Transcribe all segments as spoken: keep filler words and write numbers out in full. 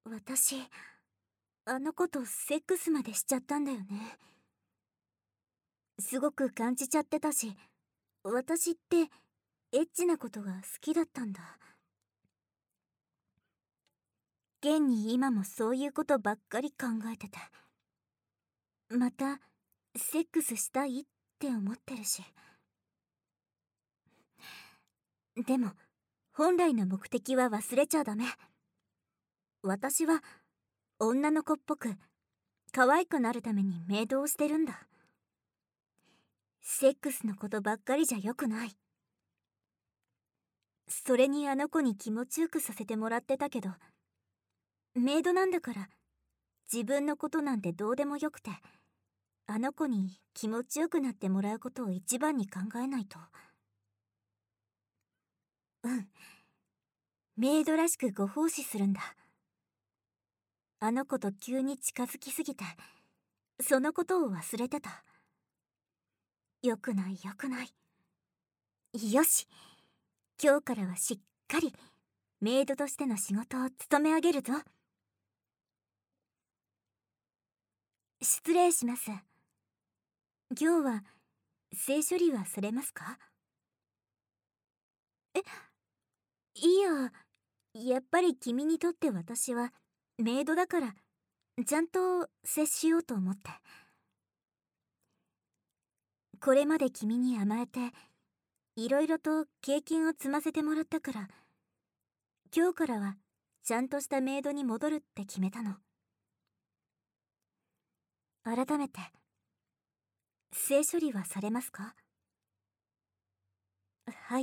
私あの子とセックスまでしちゃったんだよね。すごく感じちゃってたし、私ってエッチなことが好きだったんだ。現に今もそういうことばっかり考えてて、またセックスしたいって思ってるし。でも本来の目的は忘れちゃダメ。私は女の子っぽく可愛くなるためにメイドをしてるんだ。セックスのことばっかりじゃよくない。それにあの子に気持ちよくさせてもらってたけど、メイドなんだから自分のことなんてどうでもよくて、あの子に気持ちよくなってもらうことを一番に考えないと。うん、メイドらしくご奉仕するんだ。あの子と急に近づきすぎてそのことを忘れてた。よくないよくない。よし、今日からはしっかりメイドとしての仕事を務め上げるぞ。失礼します。今日は性処理はされますか？え、いや、やっぱり君にとって私はメイドだからちゃんと接しようと思って。これまで君に甘えていろいろと経験を積ませてもらったから、今日からはちゃんとしたメイドに戻るって決めたの。改めて性処理はされますか？はい。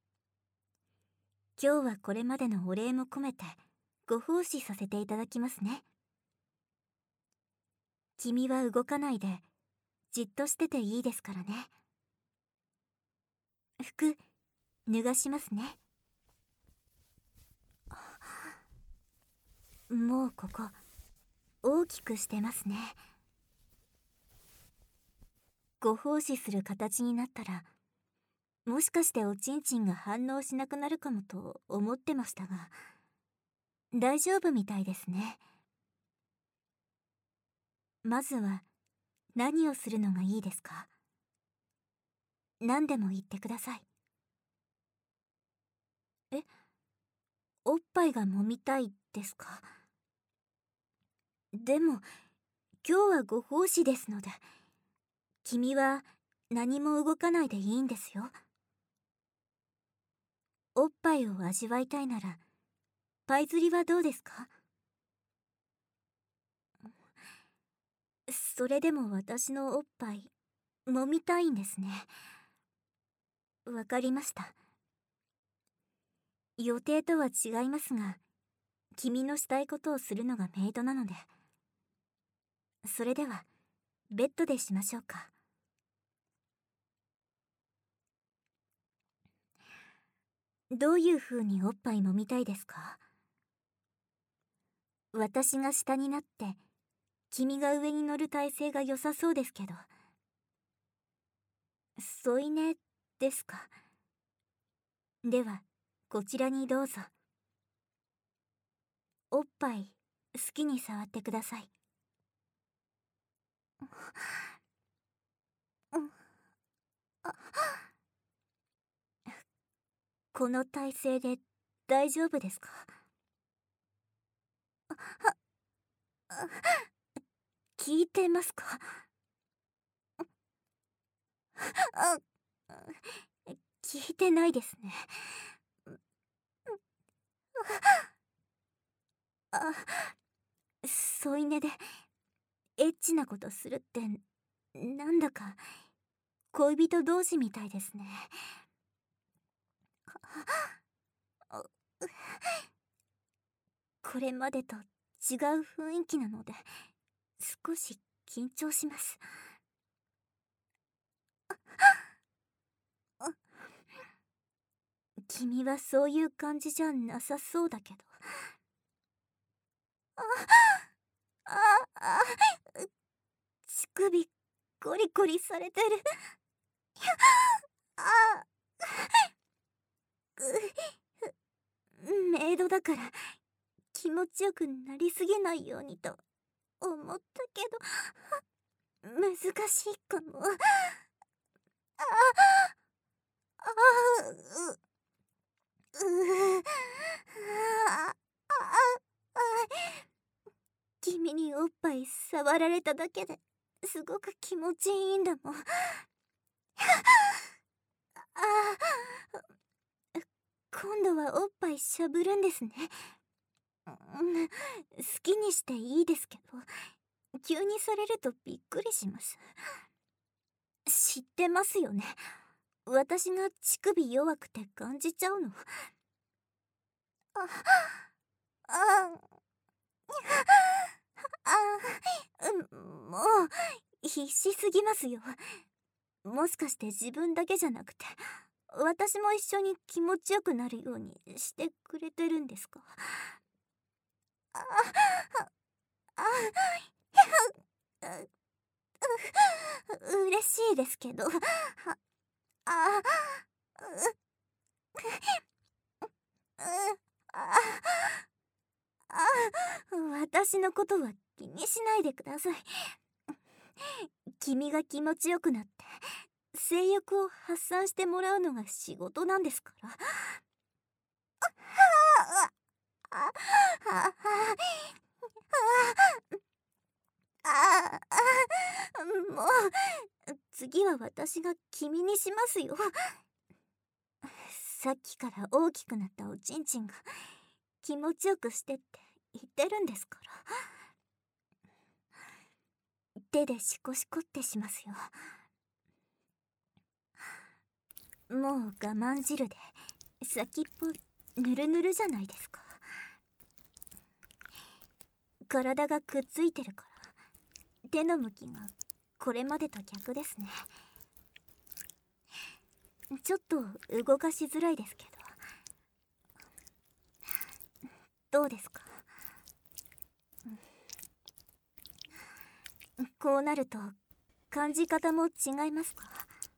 今日はこれまでのお礼も込めてご奉仕させていただきますね。君は動かないでじっとしてていいですからね。服脱がしますね。もうここ大きくしてますね。ご奉仕する形になったら、もしかしておちんちんが反応しなくなるかもと思ってましたが、大丈夫みたいですね。まずは何をするのがいいですか？何でも言ってください。え、おっぱいが揉みたいですか？でも今日はご奉仕ですので、君は何も動かないでいいんですよ。おっぱいを味わいたいならパイ釣りはどうですか？それでも私のおっぱい揉みたいんですね。わかりました。予定とは違いますが、君のしたいことをするのがメイドなので。それではベッドでしましょうか。どういう風におっぱい揉みたいですか？私が下になって君が上に乗る体勢が良さそうですけど。添い寝ですか？ではこちらにどうぞ。おっぱい好きに触ってください。この体勢で大丈夫ですか？聞いてますか？聞いてないですね。あ、添い寝でエッチなことするってなんだか恋人同士みたいですね。これまでと違う雰囲気なので少し緊張します。君はそういう感じじゃなさそうだけど。あああ、乳首ゴリゴリされてる。あメイドだから気持ちよくなりすぎないようにと思ったけど、難しいかも。あああうううあああ君におっぱい触られただけですごく気持ちいいんだもん。ああ、今度はおっぱいしゃぶるんですね。うん、好きにしていいですけど、急にされるとびっくりします。知ってますよね。私が乳首弱くて感じちゃうの。あ、あ、あ、うん、もう必死すぎますよ。もしかして自分だけじゃなくて私も一緒に気持ちよくなるようにしてくれてるんですか？あああう嬉しいですけど、ああああ私のことは気にしないでください。君が気持ちよくなって性欲を発散してもらうのが仕事なんですから。あああああもう次は私が君にしますよ。さっきから大きくなったおちんちんが気持ちよくしてって言ってるんですから。手でシコシコってしますよ。もう我慢汁で先っぽぬるぬるじゃないですか。体がくっついてるから手の向きがこれまでと逆ですね。ちょっと動かしづらいですけど、どうですか？こうなると感じ方も違いますか？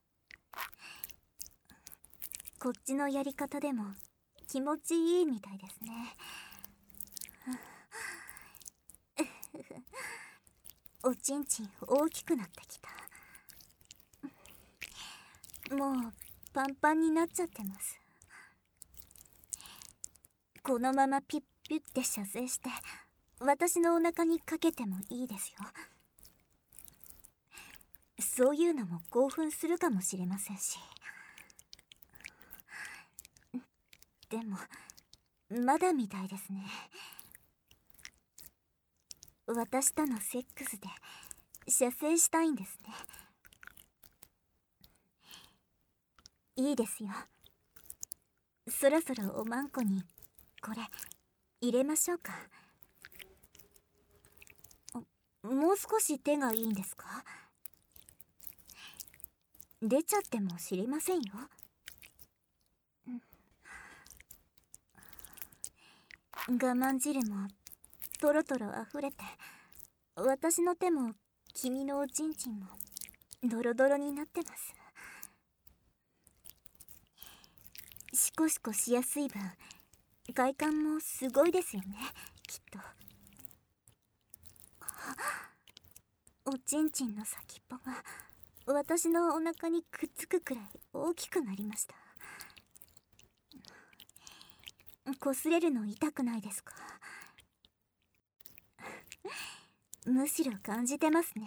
こっちのやり方でも気持ちいいみたいですね。おちんちん大きくなってきた。もうパンパンになっちゃってます。このままピュッピュッて射精して私のお腹にかけてもいいですよ。そういうのも興奮するかもしれませんし。でもまだみたいですね。私とのセックスで射精したいんですね。いいですよ。そろそろおまんこにこれ入れましょうか。もう少し手がいいんですか？出ちゃっても知りませんよ。我慢汁もトロトロ溢れて私の手も君のおちんちんもドロドロになってます。シコシコしやすい分快感もすごいですよね、きっと。おちんちんの先っぽが私のお腹にくっつくくらい大きくなりました。擦れるの痛くないですか？むしろ感じてますね。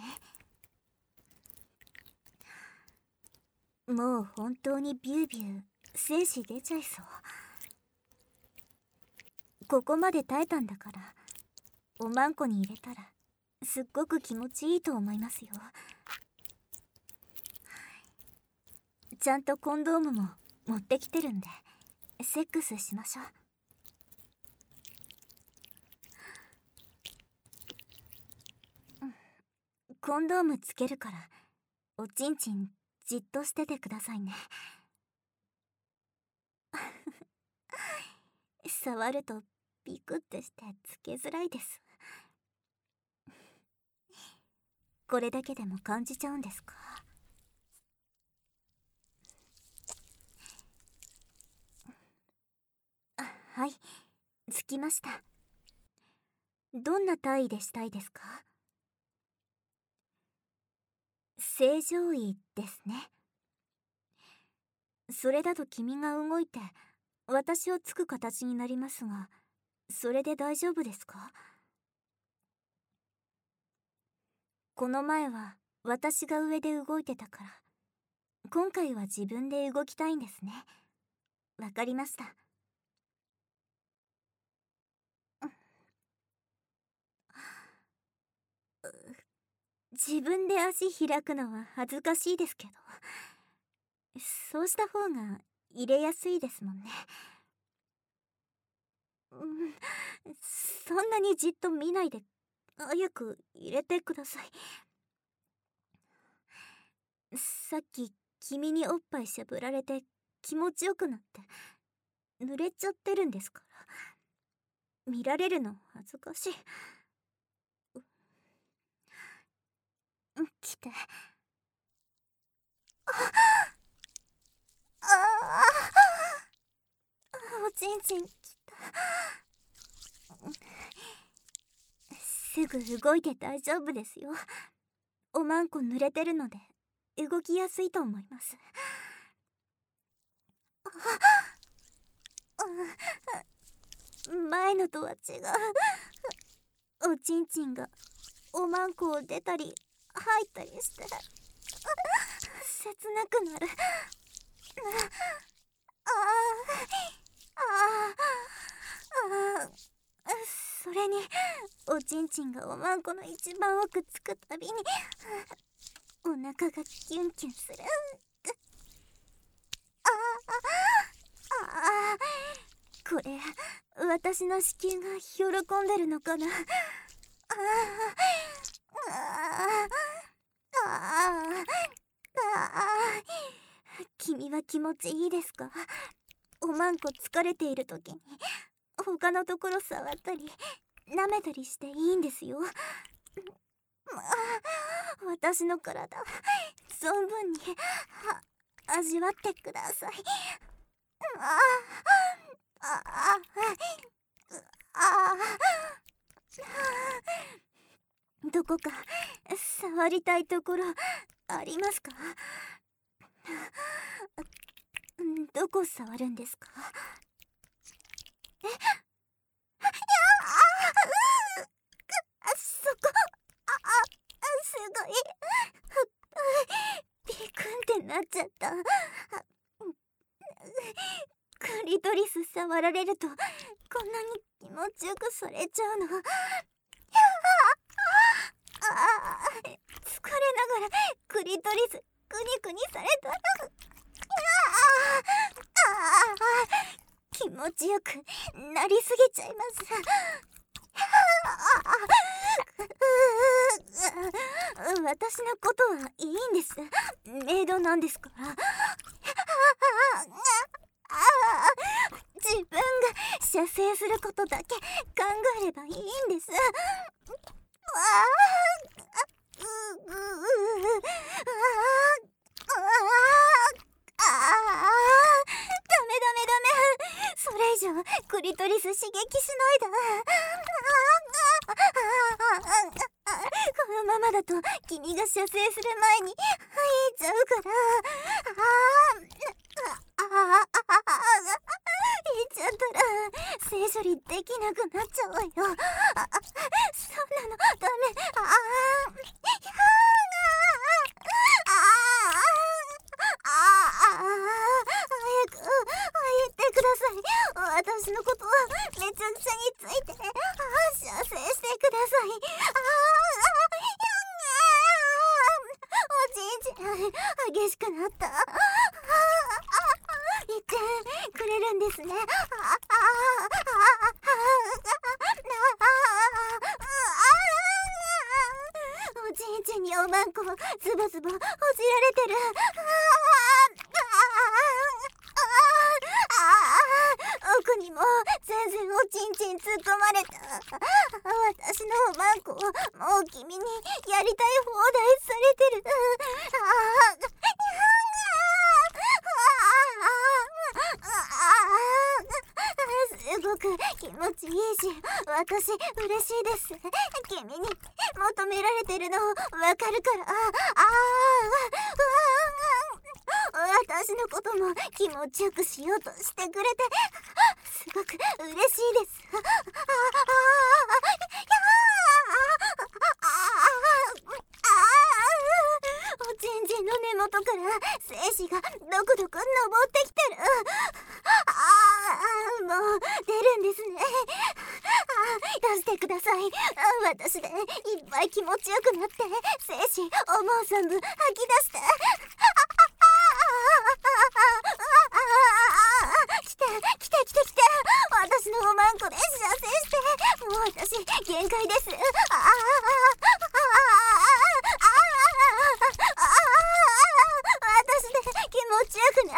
もう本当にビュービュー精子出ちゃいそう。ここまで耐えたんだからおまんこに入れたらすっごく気持ちいいと思いますよ。ちゃんとコンドームも持ってきてるんでセックスしましょう。コンドームつけるからおちんちんじっとしててくださいね。触るとビクってしてつけづらいです。これだけでも感じちゃうんですか？あ、はい、つきました。 どんな体位でしたいですか？正常位ですね。それだと君が動いて私をつく形になりますが、それで大丈夫ですか？この前は私が上で動いてたから、今回は自分で動きたいんですね。わかりました。自分で足開くのは恥ずかしいですけど、そうした方が入れやすいですもんね。うん、そんなにじっと見ないで早く入れてください。さっき君におっぱいしゃぶられて気持ちよくなって濡れちゃってるんですから、見られるの恥ずかしい。う来て。ああおちんちんきた。すぐ動いて大丈夫ですよ。おまんこ濡れてるので動きやすいと思います。前のとは違う。おちんちんがおまんこを出たり入ったりして切なくなる。ああああ、それにおちんちんがおまんこの一番奥つくたびにお腹がキュンキュンする。ああああ、これ私の子宮が喜んでるのかな。あああああああ、君は気持ちいいですか？おまんこ疲れている時に他のところ触ったり舐めたりしていいんですよ。私の体存分に味わってください。ああああああ、どこか触りたいところありますか？どこ触るんですか？え、いやあ、そこ、あ、あ、すごい、ビクンってなっちゃった。クリトリス触られるとこんなに気持ちよくされちゃうの。ああ、疲れながらクリトリスクニクニされた。気持ちよくなりすぎちゃいます。私のことはいいんです。メイドなんですから。自分が射精することだけ考えればいいんです。それ以上クリトリス刺激しないで。このままだと君が射精する前に入っちゃうから。入っちゃったら性処理できなくなっちゃうわよ。そんなのダメ。ああ私のことはめちゃくちゃについて射精してください。おじいちゃん激しくなった。言ってくれるんですね。おじいちゃんにおまんこズボズボほじられてる。奥にも全然おちんちん突っ込まれた。私のおまんこもう君にやりたい放題されてる。すごく気持ちいいし、私嬉しいです。君に求められてるのわかるから。あああ、私のことも気持ちよくしようとしてくれてすごく嬉しいです。ああおちんちんの根元から精子がどくどく登ってきてる。ああ、もう出るんですね。あ、出してください。あ、私でいっぱい気持ちよくなって精子思う存分吐き出して。来て来て来て来て、私のおまんこで射精して。もう私限界です。ああ私で気持ちよくなって。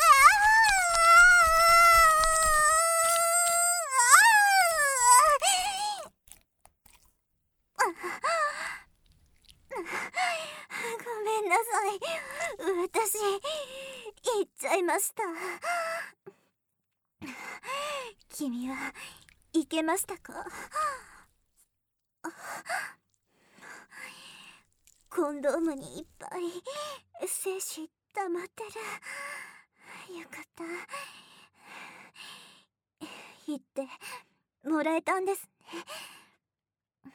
ごめんなさい、私言っちゃいました。君はいけましたか？コンドームにいっぱい精子溜まってる。よかった。言ってもらえたんですね。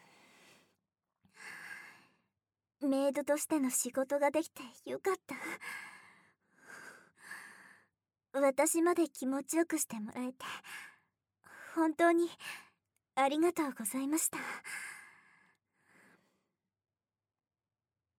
メイドとしての仕事ができてよかった。私まで気持ちよくしてもらえて本当にありがとうございました。